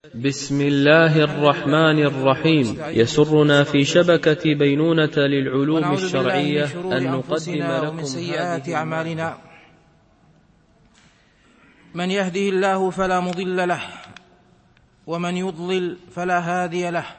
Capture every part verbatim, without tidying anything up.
بسم الله الرحمن الرحيم. يسرنا في شبكة بينونة للعلوم الشرعية أن نقدم لكم ومن سيئات أعمالنا. من يهده الله فلا مضل له ومن يضلل فلا هادي له،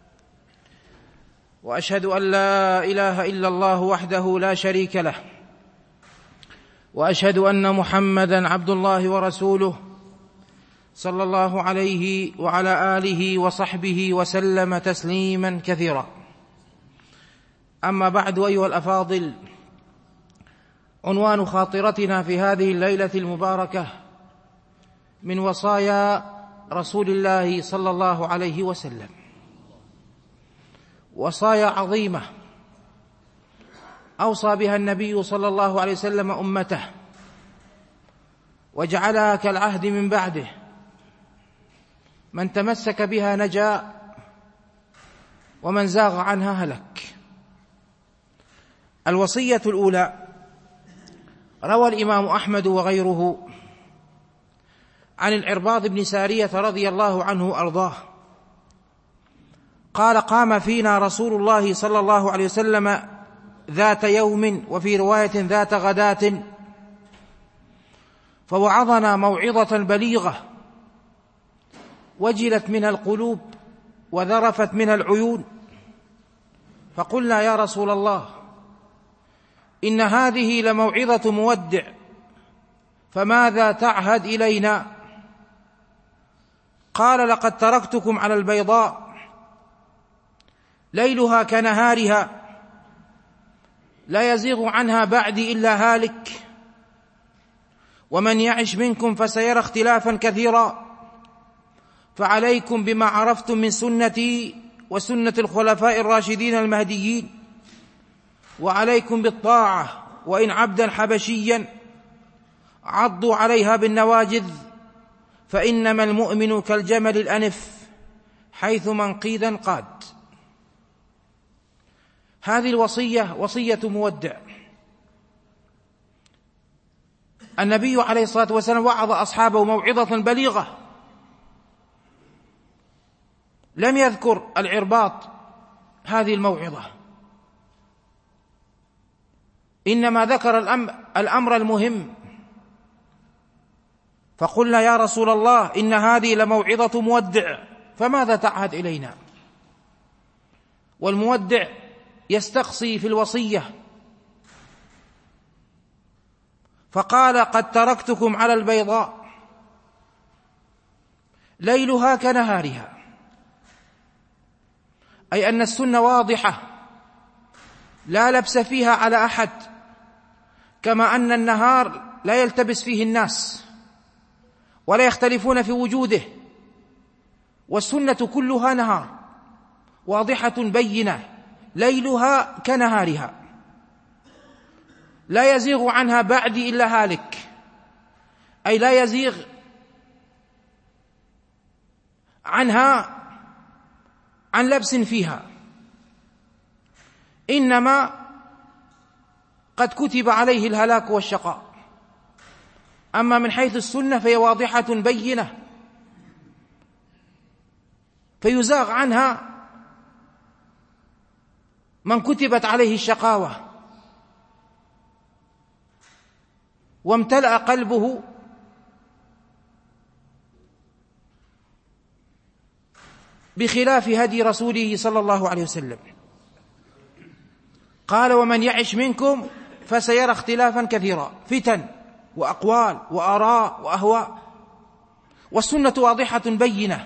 وأشهد أن لا إله إلا الله وحده لا شريك له، وأشهد أن محمدًا عبد الله ورسوله صلى الله عليه وعلى آله وصحبه وسلم تسليما كثيرا. أما بعد، أيها الأفاضل، عنوان خاطرتنا في هذه الليلة المباركة من وصايا رسول الله صلى الله عليه وسلم، وصايا عظيمة أوصى بها النبي صلى الله عليه وسلم أمته وجعلها كالعهد من بعده، من تمسك بها نجا ومن زاغ عنها هلك. الوصية الأولى، روى الإمام أحمد وغيره عن العرباض بن سارية رضي الله عنه أرضاه قال: قام فينا رسول الله صلى الله عليه وسلم ذات يوم، وفي رواية ذات غداة، فوعظنا موعظة بليغة وجلت منها القلوب وذرفت منها العيون، فقلنا: يا رسول الله، إن هذه لموعظة مودع، فماذا تعهد إلينا؟ قال: لقد تركتكم على البيضاء ليلها كنهارها، لا يزيغ عنها بعدي إلا هالك، ومن يعش منكم فسيرى اختلافا كثيرا، فعليكم بما عرفتم من سنتي وسنة الخلفاء الراشدين المهديين، وعليكم بالطاعة وإن عبدا حبشيا، عضوا عليها بالنواجذ، فإنما المؤمن كالجمل الأنف حيثما انقيدا قاد. هذه الوصية وصية مودع. النبي عليه الصلاة والسلام وعظ أصحابه موعظة بليغة، لم يذكر العرباط هذه الموعظة، إنما ذكر الأمر المهم، فقلنا: يا رسول الله، إن هذه لموعظة مودع، فماذا تعهد إلينا؟ والمودع يستقصي في الوصية، فقال: قد تركتكم على البيضاء ليلها كنهارها، أي أن السنة واضحة لا لبس فيها على أحد، كما أن النهار لا يلتبس فيه الناس ولا يختلفون في وجوده، والسنة كلها نهار واضحة بينة، ليلها كنهارها، لا يزيغ عنها بعدي إلا هالك، أي لا يزيغ عنها عن لبس فيها، إنما قد كتب عليه الهلاك والشقاء. أما من حيث السنة فهي واضحة بينة، فيزاغ عنها من كتبت عليه الشقاوة وامتلأ قلبه بخلاف هدي رسوله صلى الله عليه وسلم. قال: ومن يعش منكم فسيرى اختلافا كثيرا، فتن وأقوال وآراء وأهواء، والسنة واضحة بينة.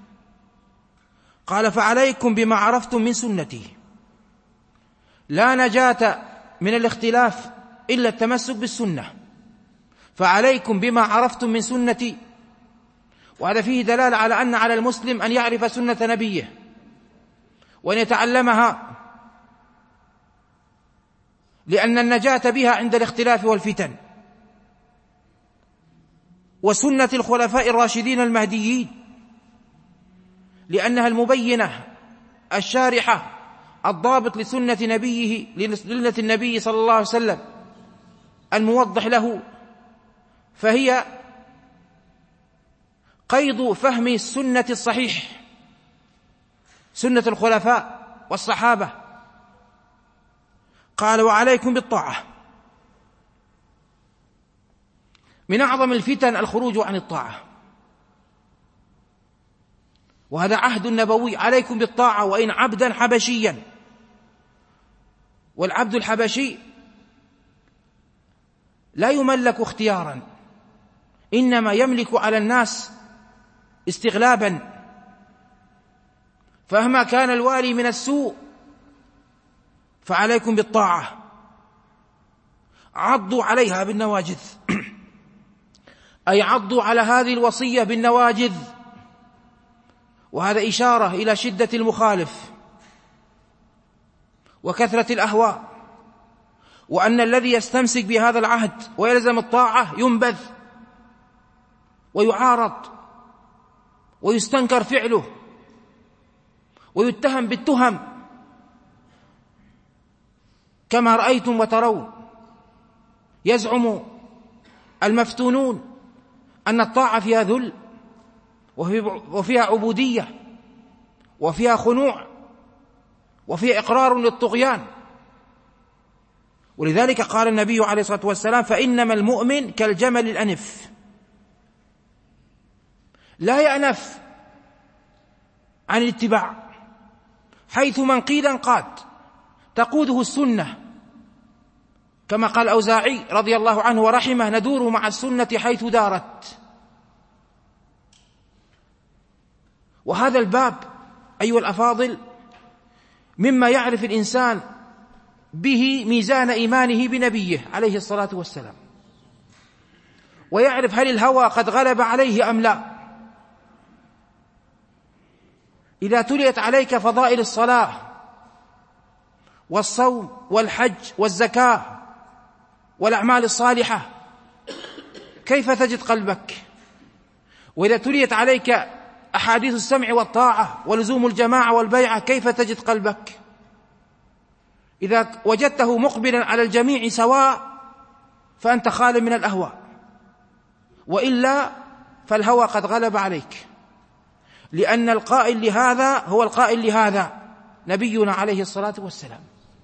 قال: فعليكم بما عرفتم من سنتي، لا نجاة من الاختلاف إلا التمسك بالسنة، فعليكم بما عرفتم من سنتي. وهذا فيه دلالة على أن على المسلم أن يعرف سنة نبيه وأن يتعلمها، لأن النجاة بها عند الاختلاف والفتن. وسنة الخلفاء الراشدين المهديين، لأنها المبينة الشارحة الضابط لسنة نبيه لسنة النبي صلى الله عليه وسلم الموضح له، فهي قيد فهم السنة الصحيح، سنة الخلفاء والصحابة. قال: وعليكم بالطاعة. من أعظم الفتن الخروج عن الطاعة، وهذا عهد نبوي: عليكم بالطاعة وإن عبدا حبشيا. والعبد الحبشي لا يملك اختيارا، إنما يملك على الناس استغلابا، فمهما كان الوالي من السوء فعليكم بالطاعة. عضوا عليها بالنواجذ، أي عضوا على هذه الوصية بالنواجذ، وهذا إشارة إلى شدة المخالف وكثرة الأهواء، وأن الذي يستمسك بهذا العهد ويلزم الطاعة ينبذ ويعارض ويستنكر فعله ويتهم بالتهم، كما رأيتم وترون. يزعم المفتونون أن الطاعة فيها ذل وفيها عبودية وفيها خنوع وفيها إقرار للطغيان. ولذلك قال النبي عليه الصلاة والسلام: فإنما المؤمن كالجمل الأنف، لا يأنف عن الاتباع، حيث من قيل انقاد، تقوده السنة، كما قال الأوزاعي رضي الله عنه ورحمه: ندور مع السنة حيث دارت. وهذا الباب أيها الأفاضل مما يعرف الإنسان به ميزان إيمانه بنبيه عليه الصلاة والسلام، ويعرف هل الهوى قد غلب عليه أم لا. إذا تليت عليك فضائل الصلاة والصوم والحج والزكاة والأعمال الصالحة كيف تجد قلبك؟ وإذا تليت عليك أحاديث السمع والطاعة ولزوم الجماعة والبيعة كيف تجد قلبك؟ إذا وجدته مقبلا على الجميع سواء فأنت خال من الأهواء، وإلا فالهوى قد غلب عليك، لأن القائل لهذا هو القائل لهذا نبينا عليه الصلاة والسلام.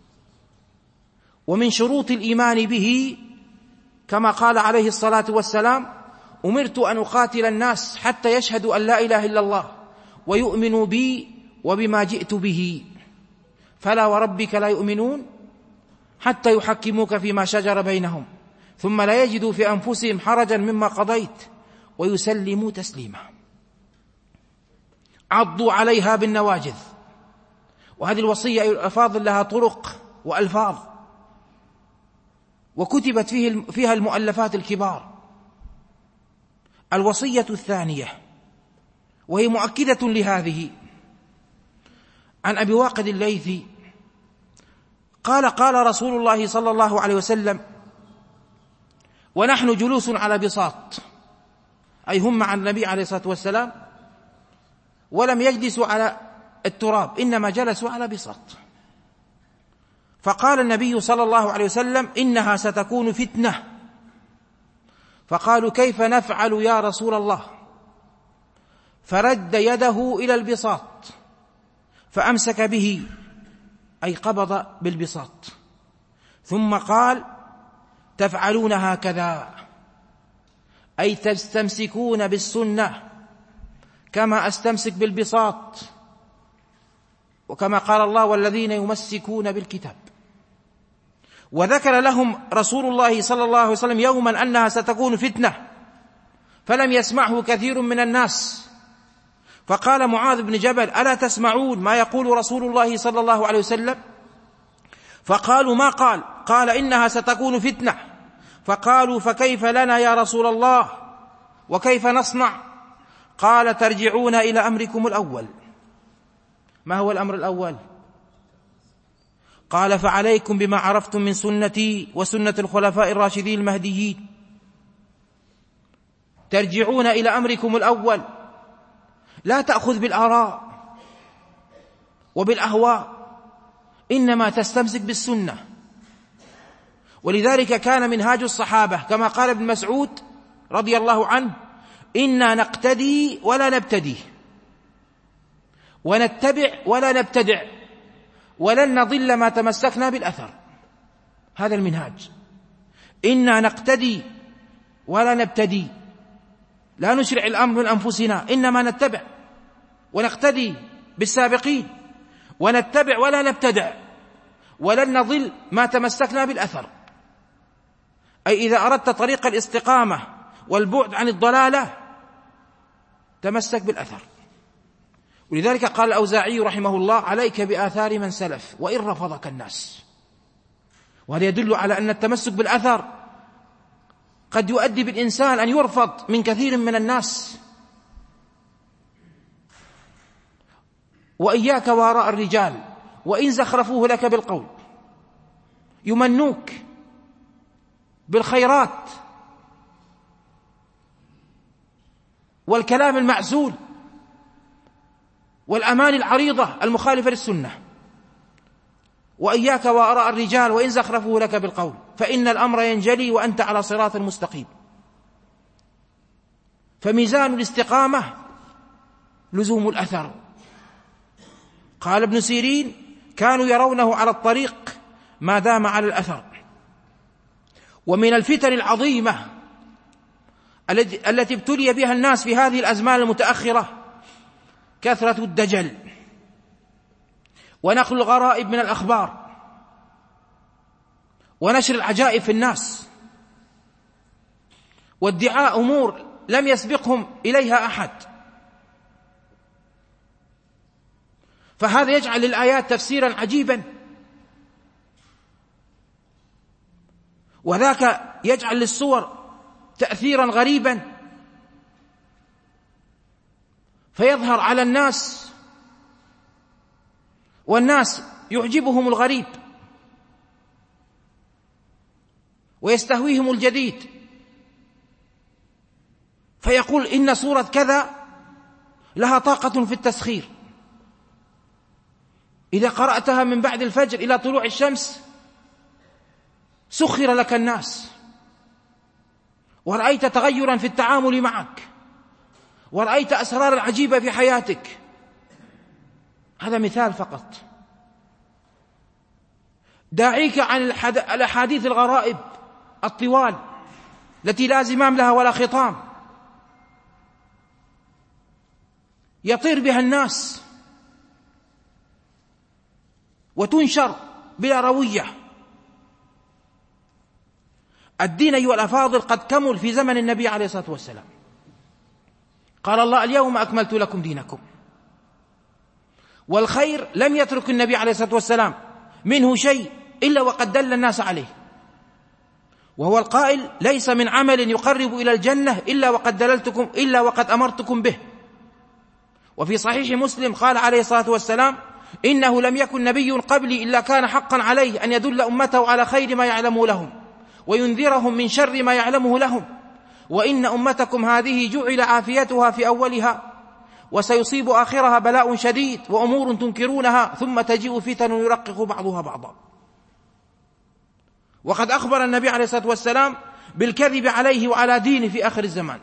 ومن شروط الإيمان به كما قال عليه الصلاة والسلام: أمرت أن أقاتل الناس حتى يشهدوا أن لا إله إلا الله ويؤمنوا بي وبما جئت به، فلا وربك لا يؤمنون حتى يحكموك فيما شجر بينهم ثم لا يجدوا في أنفسهم حرجا مما قضيت ويسلموا تسليما. عضوا عليها بالنواجذ. وهذه الوصية أيها الأفاضل لها طرق وألفاظ، وكتبت فيه فيها المؤلفات الكبار. الوصية الثانية وهي مؤكدة لهذه، عن أبي واقد الليثي قال: قال رسول الله صلى الله عليه وسلم ونحن جلوس على بساط، أي هم مع النبي عليه الصلاة والسلام، ولم يجلسوا على التراب، إنما جلسوا على بساط. فقال النبي صلى الله عليه وسلم: إنها ستكون فتنة. فقالوا: كيف نفعل يا رسول الله؟ فرد يده إلى البساط فأمسك به، أي قبض بالبساط، ثم قال: تفعلون هكذا، أي تستمسكون بالسنة كما أستمسك بالبساط، وكما قال الله: والذين يمسكون بالكتاب. وذكر لهم رسول الله صلى الله عليه وسلم يوما أنها ستكون فتنة، فلم يسمعه كثير من الناس، فقال معاذ بن جبل: ألا تسمعون ما يقول رسول الله صلى الله عليه وسلم؟ فقالوا: ما قال؟ قال: إنها ستكون فتنة. فقالوا: فكيف لنا يا رسول الله وكيف نصنع؟ قال: ترجعون إلى أمركم الأول. ما هو الأمر الأول؟ قال: فعليكم بما عرفتم من سنتي وسنة الخلفاء الراشدين المهديين. ترجعون إلى أمركم الأول، لا تأخذ بالآراء وبالأهواء، إنما تستمسك بالسنة. ولذلك كان منهاج الصحابة كما قال ابن مسعود رضي الله عنه: إنا نقتدي ولا نبتدي، ونتبع ولا نبتدع، ولن نضل ما تمسكنا بالأثر. هذا المنهاج. إنا نقتدي ولا نبتدي، لا نشرع الأمر من أنفسنا، إنما نتبع ونقتدي بالسابقين، ونتبع ولا نبتدع، ولن نضل ما تمسكنا بالأثر. أي إذا أردت طريق الاستقامة والبعد عن الضلالة تمسك بالأثر. ولذلك قال الأوزاعي رحمه الله: عليك بآثار من سلف وإن رفضك الناس. وهذا يدل على أن التمسك بالأثر قد يؤدي بالإنسان أن يرفض من كثير من الناس. وإياك وراء الرجال وإن زخرفوه لك بالقول، يمنوك بالخيرات والكلام المعزول والأماني العريضة المخالفة للسنة. وإياك وراء الرجال وإن زخرفوه لك بالقول، فإن الأمر ينجلي وأنت على صراط مستقيم. فميزان الاستقامة لزوم الأثر. قال ابن سيرين: كانوا يرونه على الطريق ما دام على الأثر. ومن الفتن العظيمة التي ابتلي بها الناس في هذه الأزمان المتأخرة كثرة الدجل ونقل الغرائب من الأخبار ونشر العجائب في الناس وادعاء أمور لم يسبقهم إليها أحد. فهذا يجعل للآيات تفسيرا عجيبا، وذاك يجعل للصور تأثيرا غريبا، فيظهر على الناس والناس يعجبهم الغريب ويستهويهم الجديد، فيقول إن صورة كذا لها طاقة في التسخير، إذا قرأتها من بعد الفجر إلى طلوع الشمس سخر لك الناس، ورأيت تغيرا في التعامل معك، ورأيت أسرارا عجيبة في حياتك. هذا مثال فقط. داعيك عن الأحاديث الغرائب الطوال التي لا زمام لها ولا خطام، يطير بها الناس وتنشر بلا روية. الدين أيها الأفاضل قد كمل في زمن النبي عليه الصلاة والسلام. قال الله: اليوم أكملت لكم دينكم. والخير لم يترك النبي عليه الصلاة والسلام منه شيء إلا وقد دل الناس عليه، وهو القائل: ليس من عمل يقرب إلى الجنة إلا وقد دللتكم إلا وقد أمرتكم به. وفي صحيح مسلم قال عليه الصلاة والسلام: إنه لم يكن نبي قبلي إلا كان حقا عليه أن يدل أمته على خير ما يعلمه لهم وينذرهم من شر ما يعلمه لهم، وإن أمتكم هذه جعل عافيتها في أولها وسيصيب آخرها بلاء شديد وأمور تنكرونها ثم تجيء فتن يرقق بعضها بعضا. وقد أخبر النبي عليه الصلاة والسلام بالكذب عليه وعلى دينه في آخر الزمان.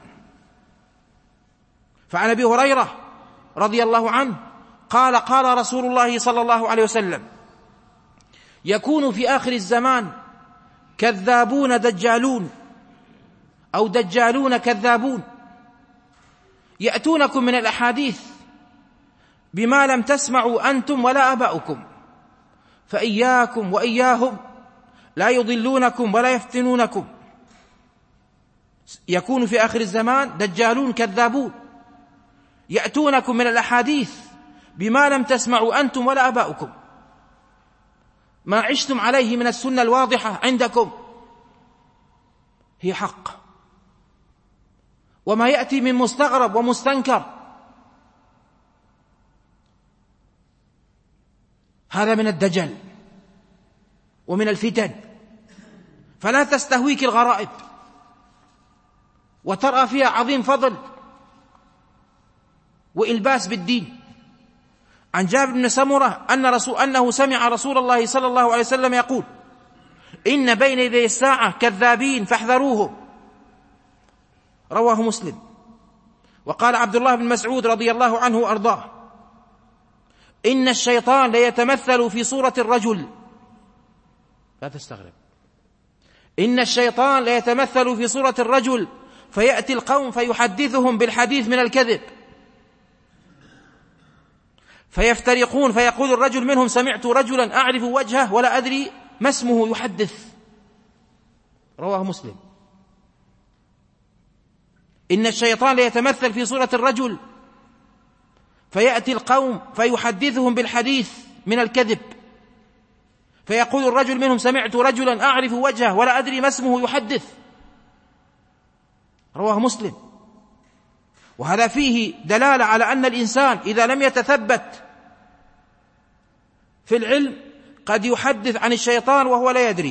فعن أبي هريرة رضي الله عنه قال: قال رسول الله صلى الله عليه وسلم: يكون في آخر الزمان كذابون دجالون أو دجالون كذابون يأتونكم من الأحاديث بما لم تسمعوا أنتم ولا آباؤكم، فإياكم وإياهم لا يضلونكم ولا يفتنونكم. يكون في آخر الزمان دجالون كذابون يأتونكم من الأحاديث بما لم تسمعوا أنتم ولا آباؤكم، ما عشتم عليه من السنة الواضحة عندكم هي حق، وما يأتي من مستغرب ومستنكر هذا من الدجل ومن الفتن. فلا تستهويك الغرائب وترى فيها عظيم فضل وإلباس بالدين. عن جابر بن سمرة أن رسول أنه سمع رسول الله صلى الله عليه وسلم يقول: إن بين يدي الساعة كذابين فاحذروهم. رواه مسلم. وقال عبد الله بن مسعود رضي الله عنه وأرضاه: إن الشيطان ليتمثل في صورة الرجل. لا تستغرب. إن الشيطان ليتمثل في صورة الرجل فيأتي القوم فيحدثهم بالحديث من الكذب، فيفترقون، فيقول الرجل منهم: سمعت رجلا أعرف وجهه ولا أدري ما اسمه يحدث. رواه مسلم. إن الشيطان ليتمثل في صورة الرجل فيأتي القوم فيحدثهم بالحديث من الكذب، فيقول الرجل منهم: سمعت رجلا أعرف وجهه ولا أدري ما اسمه يحدث. رواه مسلم. وهذا فيه دلالة على أن الإنسان إذا لم يتثبت في العلم قد يحدث عن الشيطان وهو لا يدري.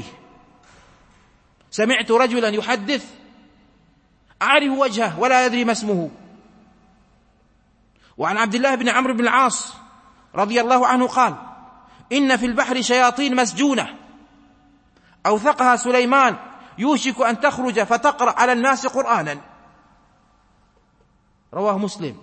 سمعت رجلا يحدث أعرف وجهه ولا يدري ما اسمه. وعن عبد الله بن عمرو بن العاص رضي الله عنه قال: إن في البحر شياطين مسجونة أوثقها سليمان يوشك أن تخرج فتقرأ على الناس قرآنا. رواه مسلم.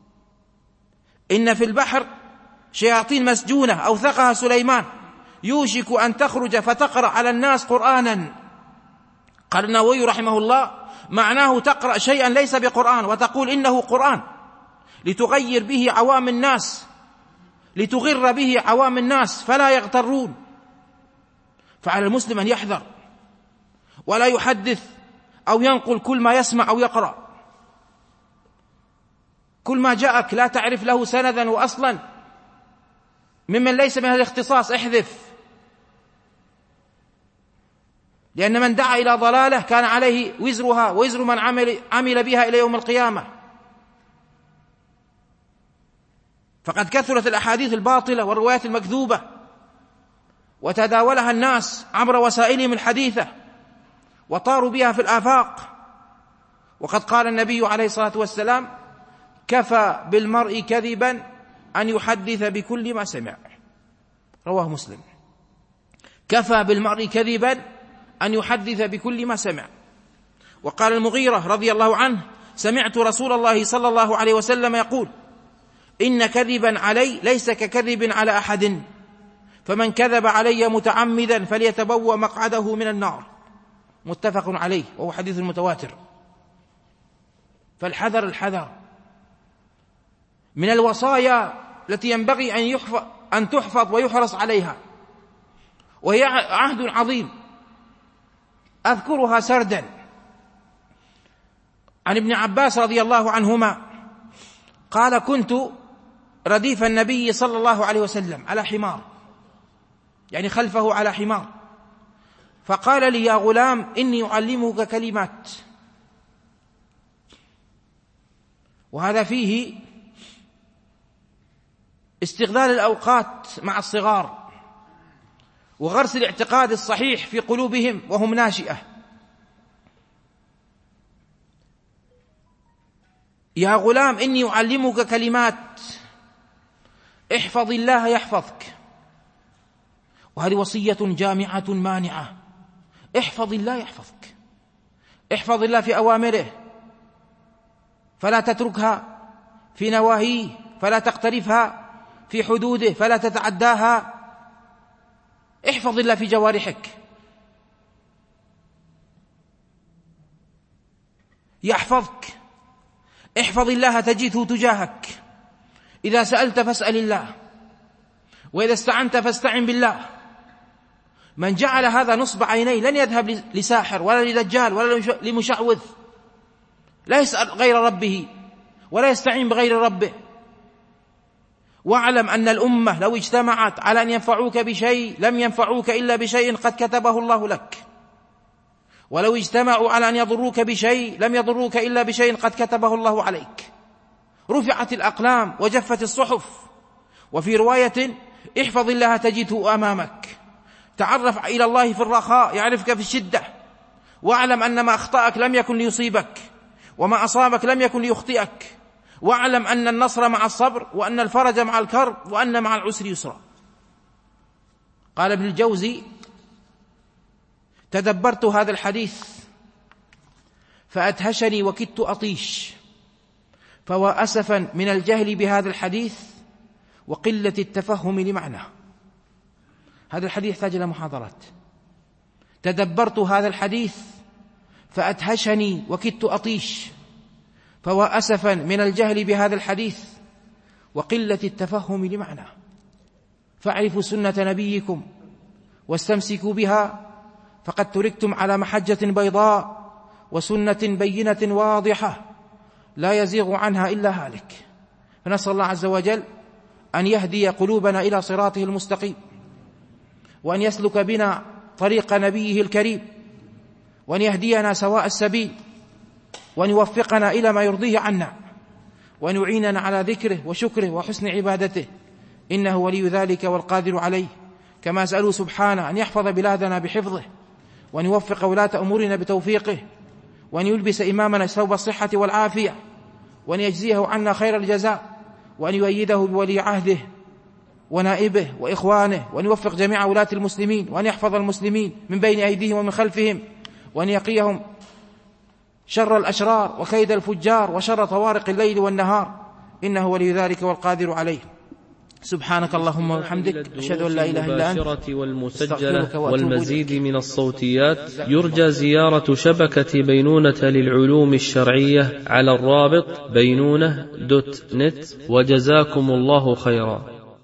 إن في البحر شياطين مسجونة أوثقها سليمان يوشك أن تخرج فتقرأ على الناس قرآنا. قال النووي رحمه الله: معناه تقرأ شيئا ليس بقرآن وتقول إنه قرآن لتغير به عوام الناس، لتغر به عوام الناس فلا يغترون. فعلى المسلم أن يحذر ولا يحدث أو ينقل كل ما يسمع أو يقرأ. كل ما جاءك لا تعرف له سندا وأصلا ممن ليس من الاختصاص احذف، لأن من دعا إلى ضلالة كان عليه وزرها وزر من عمل, عمل بها إلى يوم القيامة. فقد كثرت الأحاديث الباطلة والروايات المكذوبة وتداولها الناس عبر وسائلهم الحديثة وطاروا بها في الآفاق. وقد قال النبي عليه الصلاة والسلام: كفى بالمرء كذبا أن يحدث بكل ما سمع. رواه مسلم. كفى بالمرء كذبا أن يحدث بكل ما سمع. وقال المغيرة رضي الله عنه: سمعت رسول الله صلى الله عليه وسلم يقول: إن كذبا علي ليس ككذب على أحد، فمن كذب علي متعمدا فليتبوأ مقعده من النار. متفق عليه، وهو حديث متواتر. فالحذر الحذر من الوصايا التي ينبغي أن يحفظ أن تحفظ ويحرص عليها، وهي عهد عظيم أذكرها سردا. عن ابن عباس رضي الله عنهما قال: كنت رديف النبي صلى الله عليه وسلم على حمار، يعني خلفه على حمار، فقال لي: يا غلام إني أعلمك كلمات. وهذا فيه استغلال الأوقات مع الصغار وغرس الاعتقاد الصحيح في قلوبهم وهم ناشئة. يا غلام إني أعلمك كلمات، احفظ الله يحفظك. وهذه وصية جامعة مانعة. احفظ الله يحفظك، احفظ الله في أوامره فلا تتركها، في نواهيه فلا تقترفها، في حدوده فلا تتعداها. احفظ الله في جوارحك، يحفظك. احفظ الله تجده تجاهك. إذا سألت فاسأل الله، وإذا استعنت فاستعن بالله. من جعل هذا نصب عينيه لن يذهب لساحر ولا لدجال ولا لمشعوذ، لا يسأل غير ربه ولا يستعين بغير ربه. واعلم أن الأمة لو اجتمعت على أن ينفعوك بشيء لم ينفعوك إلا بشيء قد كتبه الله لك، ولو اجتمعوا على أن يضروك بشيء لم يضروك إلا بشيء قد كتبه الله عليك. رفعت الأقلام وجفت الصحف. وفي رواية: احفظ الله تجده أمامك. تعرف إلى الله في الرخاء يعرفك في الشدة. واعلم أن ما أخطأك لم يكن ليصيبك، وما أصابك لم يكن ليخطئك. واعلم أن النصر مع الصبر، وأن الفرج مع الكرب، وأن مع العسر يسرا. قال ابن الجوزي: تدبرت هذا الحديث فأدهشني وكدت أطيش، فوا أسفا من الجهل بهذا الحديث وقلة التفهم لمعناه. هذا الحديث يحتاج إلى محاضرات. تدبرت هذا الحديث فأدهشني وكدت أطيش. فوا أسفا من الجهل بهذا الحديث وقلة التفهم لمعناه. فاعرفوا سنة نبيكم واستمسكوا بها، فقد تركتم على محجة بيضاء وسنة بينة واضحة لا يزيغ عنها إلا هالك. فنسأل الله عز وجل أن يهدي قلوبنا إلى صراطه المستقيم، وأن يسلك بنا طريق نبيه الكريم، وأن يهدينا سواء السبيل، وأن يوفقنا إلى ما يرضيه عنا، وأن يعيننا على ذكره وشكره وحسن عبادته، إنه ولي ذلك والقادر عليه. كما أسأله سبحانه أن يحفظ بلادنا بحفظه، وأن يوفق ولاة أمورنا بتوفيقه، وأن يلبس إمامنا ثوب الصحة والعافية، وأن يجزيه عنا خير الجزاء، وأن يؤيده بولي عهده ونائبه وإخوانه، وأن يوفق جميع ولاة المسلمين، وأن يحفظ المسلمين من بين أيديهم ومن خلفهم، وأن يقيهم شر الأشرار وكيد الفجار وشر طوارق الليل والنهار، إنه ولي ذلك والقادر عليه. سبحانك اللهم وبحمدك، أشهد أن لا إله إلا أنت، والمسجلة والمزيد من الصوتيات. يرجى زيارة شبكة بينونة للعلوم الشرعية على الرابط بينونة دوت نت، وجزاكم الله خيرا.